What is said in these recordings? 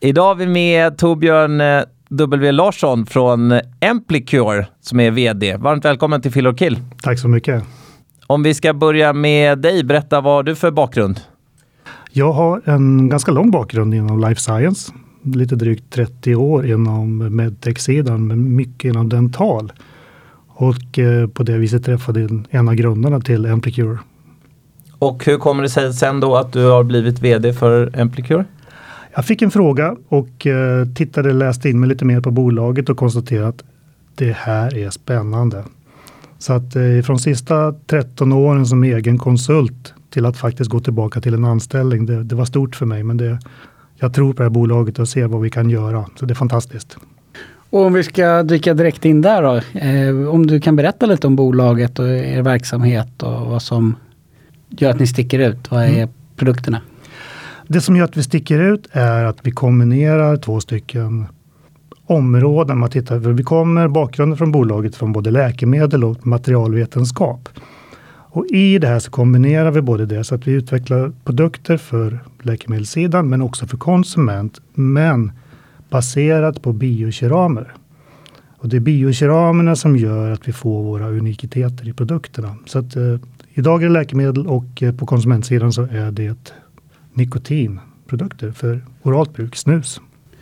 Idag har vi med Torbjörn W. Larsson från Amplicure som är vd. Varmt välkommen till Fill or Kill. Tack så mycket. Om vi ska börja med dig, berätta vad har du för bakgrund? Jag har en ganska lång bakgrund inom life science. Lite drygt 30 år inom medtech-sidan, men mycket inom dental. Och på det viset träffade en av grundarna till Amplicure. Och hur kommer det sig sen då att du har blivit vd för Amplicure? Jag fick en fråga och läste in mig lite mer på bolaget och konstaterade att det här är spännande. Så att från sista 13 åren som egen konsult till att faktiskt gå tillbaka till en anställning, det var stort för mig. Men jag tror på det här bolaget och ser vad vi kan göra. Så det är fantastiskt. Och om vi ska dyka direkt in där då. Om du kan berätta lite om bolaget och er verksamhet och vad som gör att ni sticker ut. Vad är produkterna? Det som gör att vi sticker ut är att vi kombinerar 2 stycken områden. Man tittar, för vi kommer bakgrunden från bolaget från både läkemedel och materialvetenskap. Och i det här så kombinerar vi både det så att vi utvecklar produkter för läkemedelssidan men också för konsument, men baserat på biokeramer. Och det är biokeramerna som gör att vi får våra unikiteter i produkterna. Så att idag är det läkemedel och på konsumentsidan så är det nikotinprodukter för oralt bruk, snus.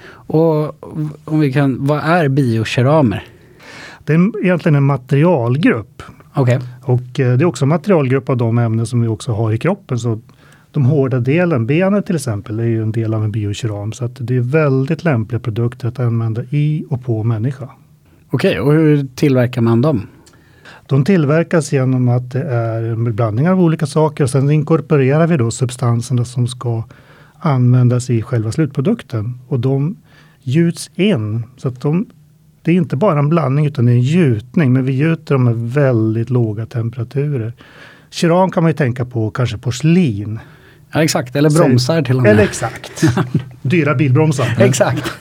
Och om vi kan, vad är biokeramer? Det är egentligen en materialgrupp. Okay. Och det är också en materialgrupp av de ämnen som vi också har i kroppen. Så de hårda delen, benet till exempel, är ju en del av en biokeram. Så att det är väldigt lämpliga produkter att använda i och på människa. Okej, och hur tillverkar man dem? De tillverkas genom att det är blandningar av olika saker. Och sen inkorporerar vi då substanserna som ska användas i själva slutprodukten. Och de gjuts in så att det är inte bara en blandning utan det är en gjutning. Men vi gjuter dem med väldigt låga temperaturer. Keram kan man ju tänka på kanske porslin. Ja, exakt. Eller bromsar till och med. Eller exakt. Dyra bilbromsar. Exakt.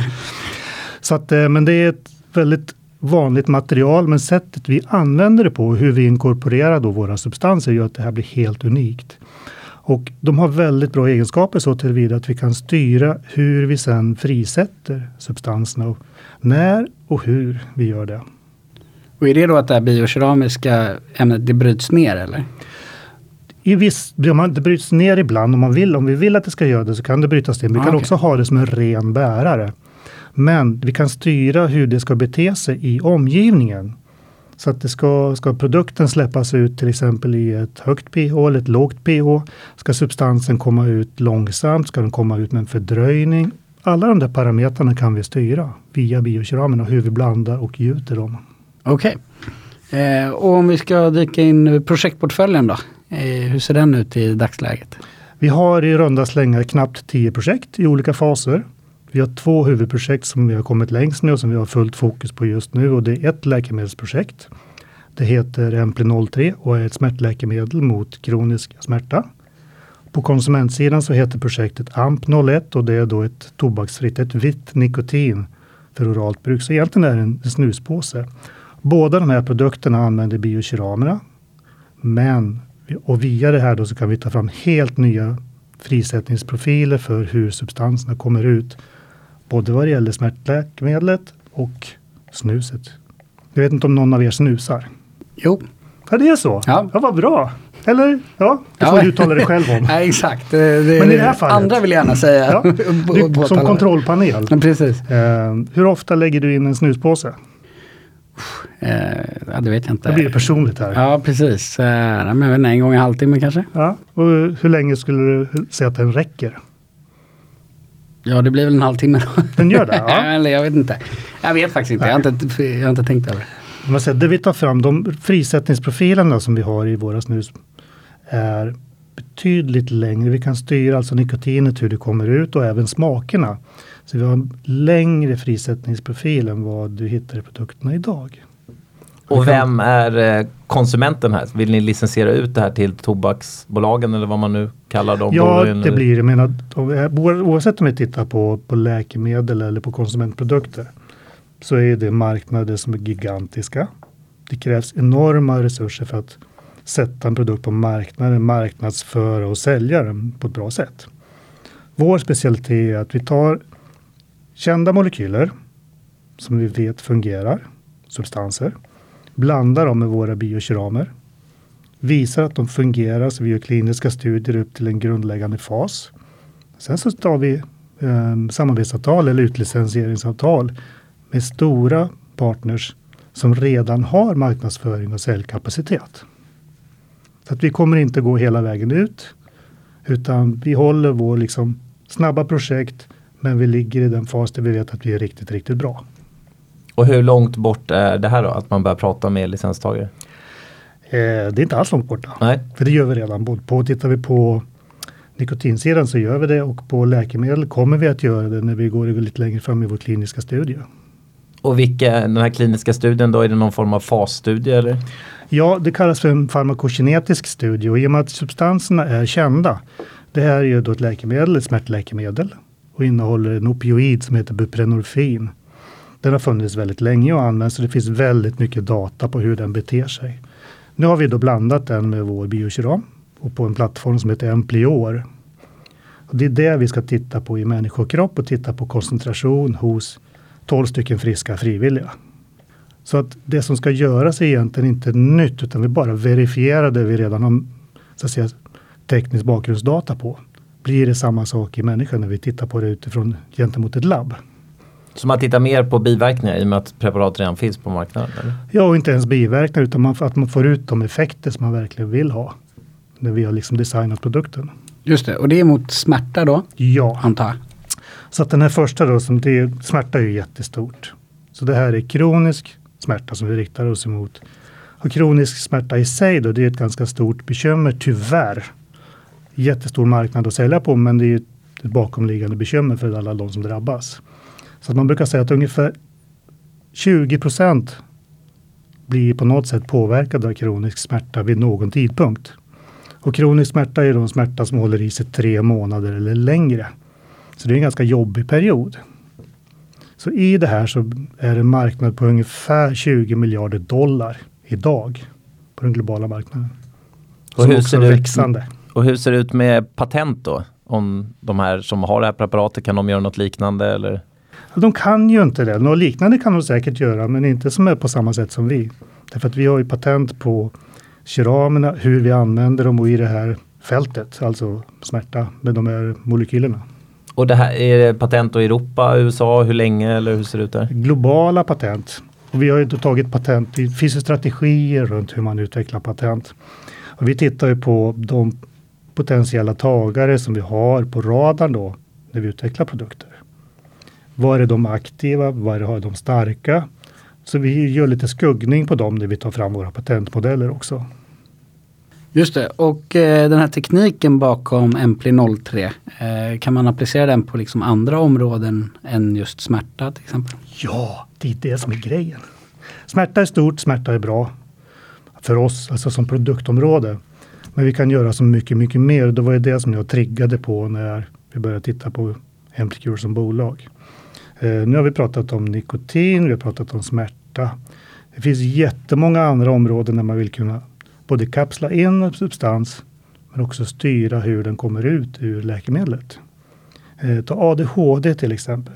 Så att, men det är ett väldigt vanligt material. Men sättet vi använder det på, hur vi inkorporerar då våra substanser, gör att det här blir helt unikt. Och de har väldigt bra egenskaper så tillvida att vi kan styra hur vi sen frisätter substanserna. Och när och hur vi gör det. Och är det då att det här biokeramiska ämnet, det bryts ner eller? Det bryts ner ibland om vi vill att det ska göra det så kan det brytas ner. Vi kan också ha det som en ren bärare. Men vi kan styra hur det ska bete sig i omgivningen. Så att det ska produkten släppas ut till exempel i ett högt pH eller ett lågt pH. Ska substansen komma ut långsamt? Ska den komma ut med en fördröjning? Alla de där parametrarna kan vi styra via biokeramen och hur vi blandar och gjuter dem. Okej. Och om vi ska dyka in projektportföljen då? Hur ser den ut i dagsläget? Vi har i runda slängar knappt 10 projekt i olika faser. Vi har 2 huvudprojekt som vi har kommit längst med och som vi har fullt fokus på just nu. Och det är ett läkemedelsprojekt. Det heter Empli03 och är ett smärtläkemedel mot kronisk smärta. På konsumentsidan så heter projektet AMP01 och det är då ett tobaksfritt, ett vitt nikotin för oralt bruk. Så egentligen är det en snuspåse. Båda de här produkterna använder biokeramerna. Och via det här då så kan vi ta fram helt nya frisättningsprofiler för hur substanserna kommer ut. Både vad det gäller smärtläkemedlet och snuset. Jag vet inte om någon av er snusar. Jo. Ja, det är så. Ja, vad bra. Eller? Ja, det får du uttala dig själv om. Nej, exakt. Men i det här fallet. Andra vill gärna säga. Ja, du, som kontrollpanel. Ja, precis. Hur ofta lägger du in en snuspåse? Ja, det vet jag inte. Det blir personligt här. Ja, precis. Men en gång i halvtimme kanske. Ja, och hur länge skulle du säga att den räcker? Ja, det blir väl en halvtimme då. Den gör det, ja. Eller jag vet inte. Jag vet faktiskt inte. Jag har inte tänkt över det. Det vi tar fram, de frisättningsprofilerna som vi har i våra snus är betydligt längre. Vi kan styra alltså nikotinet, hur det kommer ut och även smakerna. Så vi har en längre frisättningsprofil än vad du hittar i produkterna idag. Och vem är konsumenten här? Vill ni licensiera ut det här till tobaksbolagen eller vad man nu kallar dem? Ja, det blir det. Jag menar, oavsett om vi tittar på läkemedel eller på konsumentprodukter så är det marknader som är gigantiska. Det krävs enorma resurser för att sätta en produkt på marknaden, marknadsföra och sälja den på ett bra sätt. Vår specialitet är att vi tar kända molekyler som vi vet fungerar, substanser, blandar dem med våra biokeramer, visar att de fungerar så vi gör kliniska studier upp till en grundläggande fas. Sen så tar vi samarbetsavtal eller utlicensieringsavtal med stora partners som redan har marknadsföring och säljkapacitet. Så att vi kommer inte gå hela vägen ut, utan vi håller vår liksom snabba projekt, men vi ligger i den fas där vi vet att vi är riktigt, riktigt bra. Och hur långt bort är det här då, att man börjar prata med licenstagare? Det är inte alls långt borta. Nej. För det gör vi redan. Tittar vi på nikotinsidan så gör vi det, och på läkemedel kommer vi att göra det när vi går lite längre fram i vår kliniska studie. Och den här kliniska studien då, är det någon form av fasstudie eller? Ja, det kallas för en farmakokinetisk studie, och i och med att substanserna är kända. Det här är ju då ett läkemedel, ett smärtläkemedel, och innehåller en opioid som heter buprenorfin. Den har funnits väldigt länge och används, så det finns väldigt mycket data på hur den beter sig. Nu har vi då blandat den med vår biokeram och på en plattform som heter Amplior. Och det är det vi ska titta på i människokropp och titta på koncentration hos 12 stycken friska frivilliga. Så att det som ska göras är egentligen inte nytt, utan vi bara verifierar det vi redan har så att säga, teknisk bakgrundsdata på. Blir det samma sak i människan när vi tittar på det utifrån gentemot ett labb? Så man tittar mer på biverkningar i och med att preparat redan finns på marknaden? Eller? Ja, och inte ens biverkningar, utan att man får ut de effekter som man verkligen vill ha när vi har liksom designat produkten. Just det, och det är mot smärta då? Ja. Antar jag. Så att den här första då, smärta är ju jättestort. Så det här är kronisk smärta som vi riktar oss emot. Och kronisk smärta i sig då, det är ett ganska stort bekymmer, tyvärr. Jättestor marknad att sälja på, men det är ett bakomliggande bekymmer för alla de som drabbas. Så att man brukar säga att ungefär 20% blir på något sätt påverkade av kronisk smärta vid någon tidpunkt. Och kronisk smärta är då en smärta som håller i sig 3 månader eller längre. Så det är en ganska jobbig period. Så i det här så är det en marknad på ungefär 20 miljarder dollar idag på den globala marknaden. Och hur ser det växande. Och hur ser det ut med patent då? Om de här som har det här preparatet, kan de göra något liknande eller? De kan ju inte det. Något liknande kan de säkert göra, men inte som är på samma sätt som vi. Därför att vi har ju patent på keramerna, hur vi använder dem och i det här fältet, alltså smärta med de här molekylerna. Och det här, är det patent i Europa, USA, hur länge eller hur ser det ut där? Globala patent. Och vi har ju tagit patent, det finns ju strategier runt hur man utvecklar patent. Och vi tittar ju på de potentiella tagare som vi har på radarn då när vi utvecklar produkter. Var är de aktiva? Var är de starka? Så vi gör lite skuggning på dem när vi tar fram våra patentmodeller också. Just det, och den här tekniken bakom Empli03, kan man applicera den på liksom andra områden än just smärta till exempel? Ja, det är det som är grejen. Smärta är stort, smärta är bra för oss, alltså som produktområde. Men vi kan göra så mycket, mycket mer. Det var ju det som jag triggade på när vi började titta på Emplicure som bolag. Nu har vi pratat om nikotin, vi har pratat om smärta. Det finns jättemånga andra områden där man vill kunna både kapsla in en substans men också styra hur den kommer ut ur läkemedlet. Ta ADHD till exempel.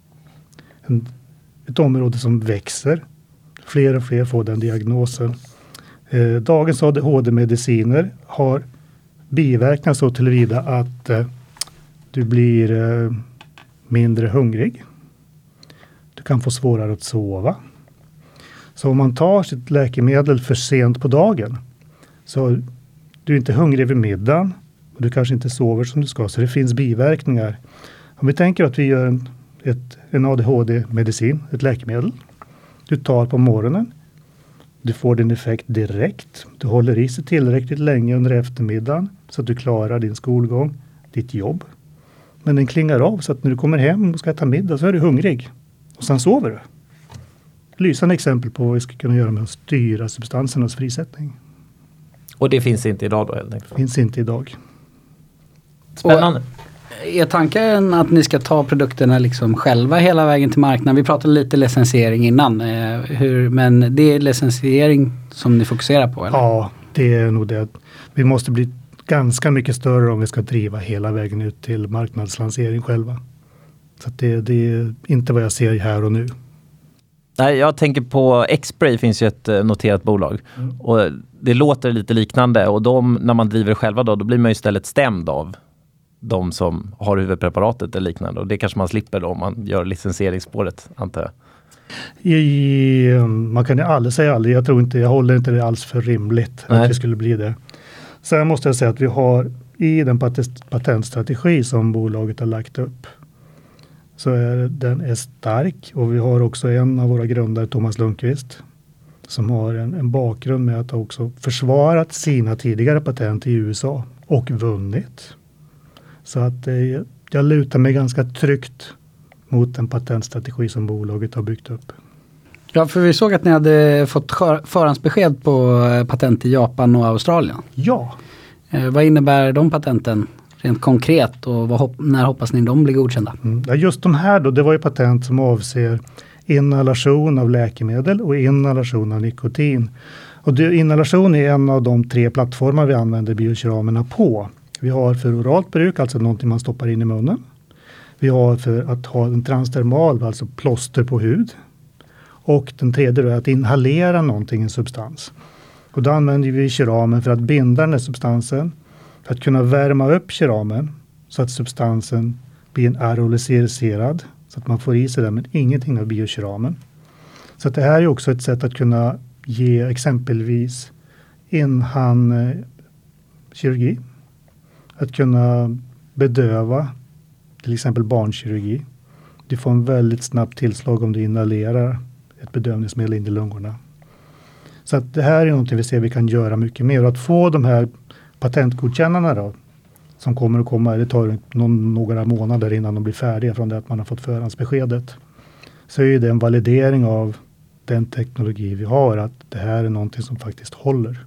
Ett område som växer. Fler och fler får den diagnosen. Dagens ADHD-mediciner har biverkningar så tillvida att du blir mindre hungrig. Du kan få svårare att sova. Så om man tar sitt läkemedel för sent på dagen så du är inte hungrig vid middagen och du kanske inte sover som du ska, så det finns biverkningar. Om vi tänker att vi gör en ADHD-medicin, ett läkemedel. Du tar på morgonen. Du får din effekt direkt. Du håller i sig tillräckligt länge under eftermiddagen så att du klarar din skolgång, ditt jobb. Men den klingar av så att när du kommer hem och ska äta middag så är du hungrig. Och sen sover du. Lysande exempel på vad vi ska kunna göra med att styra substansernas frisättning. Och det finns inte idag då helt enkelt? Finns inte idag. Spännande. Och är tanken att ni ska ta produkterna liksom själva hela vägen till marknaden? Vi pratade lite licensiering innan. Men det är licensiering som ni fokuserar på? Eller? Ja, det är nog det. Vi måste bli ganska mycket större om vi ska driva hela vägen ut till marknadslansering själva. Så att det är inte vad jag ser här och nu. Nej, jag tänker på Xspray finns ju ett noterat bolag. Och det låter lite liknande. Och när man driver själva då blir man ju istället stämd av de som har huvudpreparatet eller liknande. Och det kanske man slipper då om man gör licensieringsspåret, antar jag. Man kan ju aldrig säga aldrig. Jag håller inte det alls för rimligt att det skulle bli det. Sen måste jag säga att vi har i den patentstrategi som bolaget har lagt upp, så den är stark, och vi har också en av våra grundare, Thomas Lundqvist, som har en bakgrund med att ha också försvarat sina tidigare patent i USA och vunnit. Så att jag lutar mig ganska tryggt mot den patentstrategi som bolaget har byggt upp. Ja, för vi såg att ni hade fått förhandsbesked på patent i Japan och Australien. Ja. Vad innebär de patenten rent konkret, och när hoppas ni de blir godkända? Ja, just de här då, det var ju patent som avser inhalation av läkemedel och inhalation av nikotin. Och inhalation är en av de 3 plattformar vi använder biokeramerna på. Vi har för oralt bruk, alltså någonting man stoppar in i munnen. Vi har för att ha en transdermal, alltså plåster på hud. Och den tredje är att inhalera någonting, en substans. Och då använder vi keramen för att binda den här substansen. För att kunna värma upp keramen så att substansen blir en aeroliserad. Så att man får i sig det, men ingenting av biokeramen. Så att det här är också ett sätt att kunna ge exempelvis inhandkirurgi. Att kunna bedöva till exempel barnkirurgi. Du får en väldigt snabbt tillslag om du inhalerar ett bedövningsmedel in i lungorna. Så att det här är något vi ser vi kan göra mycket mer. Och att få de här patentgodkännarna då, som kommer att komma, det tar några månader innan de blir färdiga från det att man har fått förhandsbeskedet. Så är det en validering av den teknologi vi har, att det här är någonting som faktiskt håller.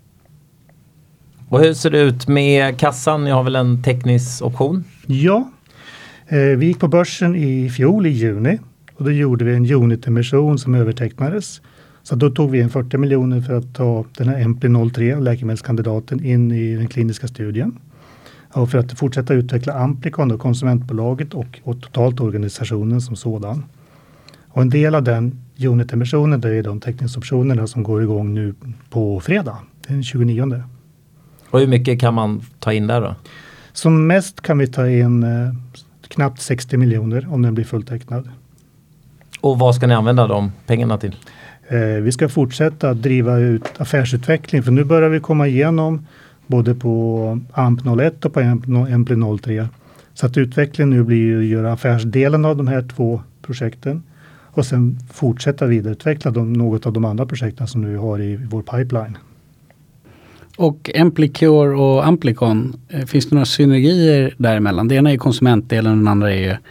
Och hur ser det ut med kassan? Ni har väl en teknisk option? Ja, vi gick på börsen i fjol i juni, och då gjorde vi en unit-emission som övertecknades. Så då tog vi in 40 miljoner för att ta den här Empli-03, läkemedelskandidaten, in i den kliniska studien. Och för att fortsätta utveckla Amplicon, då, konsumentbolaget och totalt organisationen som sådan. Och en del av den unit-emissionen, det är de teknikoptionerna som går igång nu på fredag, den 29. Och hur mycket kan man ta in där då? Som mest kan vi ta in knappt 60 miljoner om den blir fulltecknad. Och vad ska ni använda de pengarna till? Vi ska fortsätta att driva ut affärsutveckling, för nu börjar vi komma igenom både på AMP01 och på Empli-03. Så att utvecklingen nu blir att göra affärsdelen av de här 2 projekten och sen fortsätta vidareutveckla något av de andra projekten som nu har i vår pipeline. Och Amplicure och Amplicon, finns det några synergier däremellan? Det ena är konsumentdelen och den andra är ju,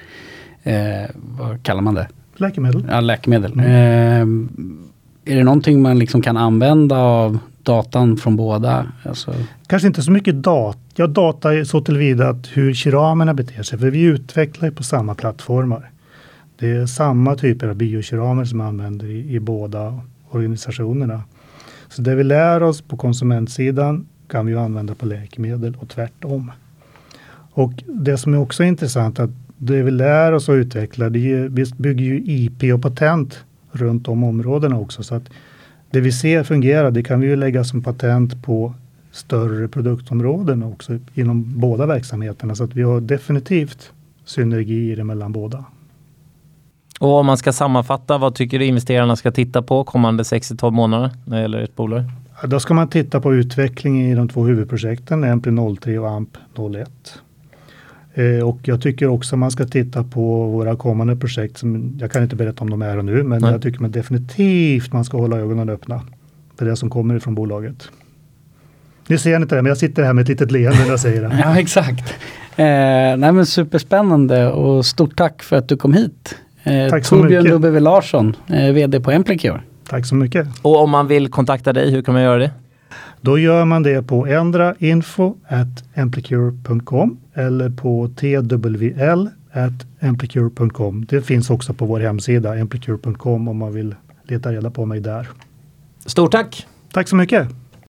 vad kallar man det? Läkemedel. Ja, läkemedel. Är det någonting man liksom kan använda av datan från båda? Alltså... Kanske inte så mycket data. Ja, data är så tillvida att hur keramerna beter sig. För vi utvecklar på samma plattformar. Det är samma typer av biokeramer som man använder i båda organisationerna. Så det vi lär oss på konsumentsidan kan vi använda på läkemedel och tvärtom. Och det som är också intressant att det vi lär oss att utveckla, vi bygger ju IP och patent runt om områdena också. Så att det vi ser fungerar, det kan vi ju lägga som patent på större produktområden också inom båda verksamheterna. Så att vi har definitivt synergier mellan båda. Och om man ska sammanfatta, vad tycker du investerarna ska titta på kommande 6-12 månader när det gäller ett bolag? Ja, då ska man titta på utvecklingen i de 2 huvudprojekten, Empli-03 och AMP-01. Och jag tycker också man ska titta på våra kommande projekt. Som, jag kan inte berätta om de är nu, men jag tycker man definitivt man ska hålla ögonen öppna för det som kommer ifrån bolaget. Nu ser jag inte det, men jag sitter här med ett litet leende när jag säger det. Ja, exakt. Nej, men superspännande och stort tack för att du kom hit. Tack så mycket. Torbjörn W. Larsson, vd på Emplicure. Tack så mycket. Och om man vill kontakta dig, hur kan man göra det? Då gör man det på info@emplicure.com eller på twl@emplicure.com. Det finns också på vår hemsida emplicure.com om man vill leta reda på mig där. Stort tack! Tack så mycket!